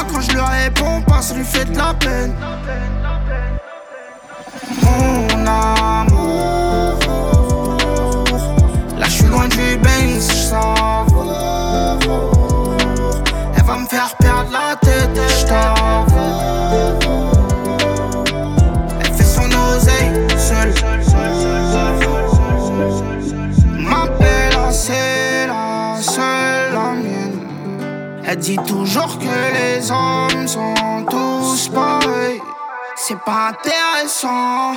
quand je lui réponds pas, ça lui fait de la peine. Mon amour, là je suis loin du Benz, j'savoure. Elle va me faire perdre la tête, j't'avoue. Elle fait son oseille seule. Ma belle, c'est la seule, la mienne. Elle dit toujours que les hommes sont tous pareils. C'est pas intéressant.